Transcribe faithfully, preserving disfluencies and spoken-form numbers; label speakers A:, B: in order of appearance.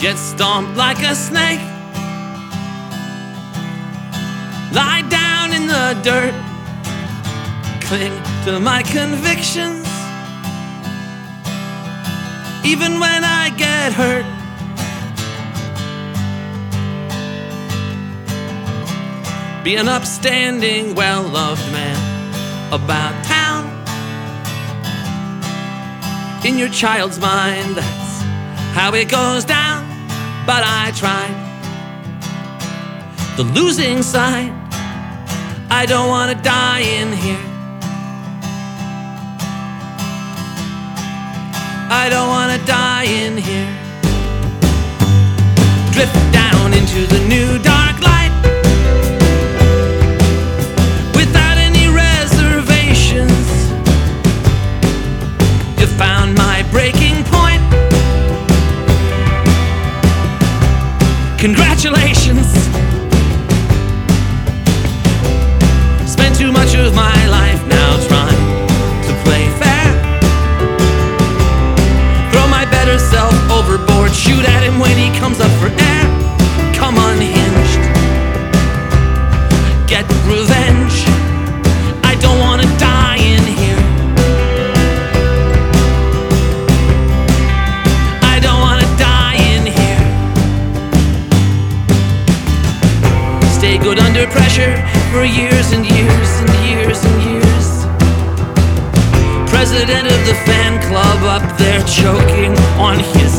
A: get stomped like a snake, lie down in the dirt, cling to my convictions, even when I get hurt. Be an upstanding, well-loved man about town. In your child's mind, that's how it goes down. But I tried the losing side. I don't want to die in here. I don't want to die in here. Drift down into the new dark light without any reservations. You found my breaking point. Congratulations. Spent too much of my life now trying to play fair. Throw my better self overboard, shoot at him when he comes up for air. Come unhinged, get revenge. I don't want to die in here. I don't want to die in here. Stay good under pressure for years and years and years and years. President of the fan club up there choking on his